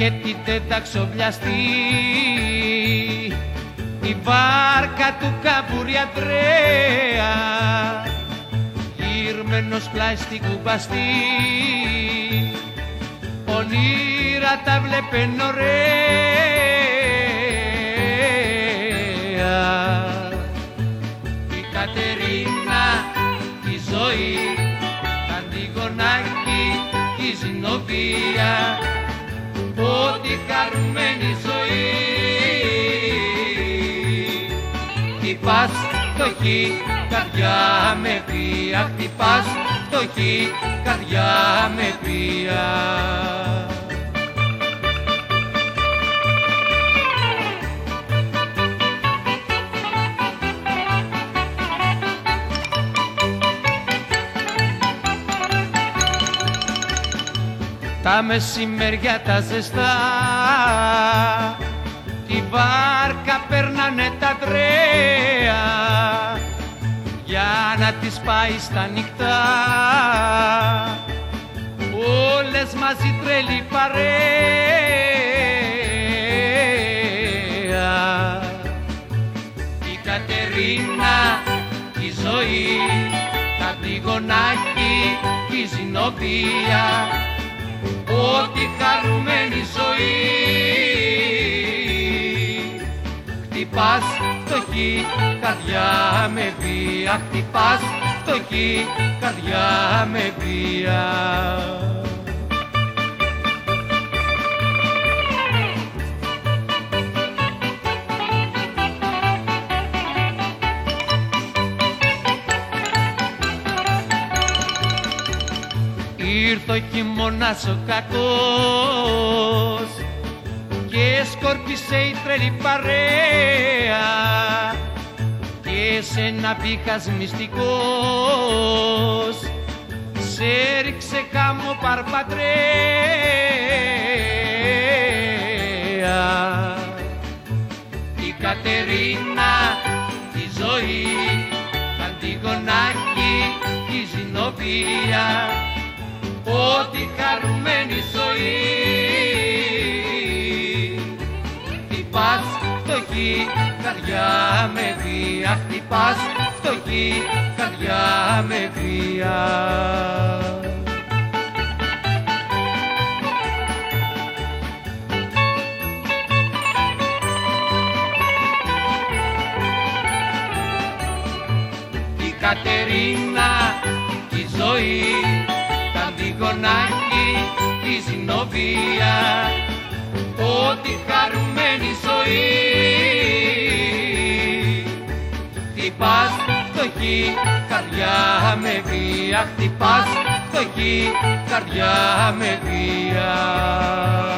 είχε την τεταξοβλιαστή η βάρκα του Καμπουριαντρέα, γυρμένος πλάι στην κουμπαστή, ονείρα τα βλέπεν ωραία. Η Κατερίνα, η ζωή, τα Αντιγονάκη, η Ζηνοβία, ό,τι χαρούμενη ζωή. Χτυπάς φτωχή καρδιά με βία, χτυπάς φτωχή καρδιά με βία. Τα μεσημέρια τα ζεστά τη βάρκα περνάνε τα τρέα για να τις πάει στα νυχτά, όλες μαζί τρελή παρέα. Η Κατερίνα, η ζωή, τα Αντιγονάκη, η Ζηνοβία, ό,τι χαρούμενη ζωή. Χτυπάς φτωχή καρδιά με βία, χτυπάς φτωχή καρδιά με βία. Ήρθε ο χειμώνας ο κακός και σκόρπισε η τρελή παρέα και σε ένα πήχας μυστικός σε ρίξε κάμω παρπατρέα. Η Κατερίνα, η ζωή, τα Αντιγονάκη, η Ζηνοβία, ό,τι χαρούμενη ζωή. Χτυπάς φτωχή καρδιά με βία, χτυπάς φτωχή καρδιά με βία. Η Κατερίνα, η ζωή, τα Αντιγονάκη, η Ζηνοβία, ό,τι χαρούμενη ζωή. Χτυπάς φτωχή καρδιά με βία, χτυπάς φτωχή καρδιά με βία.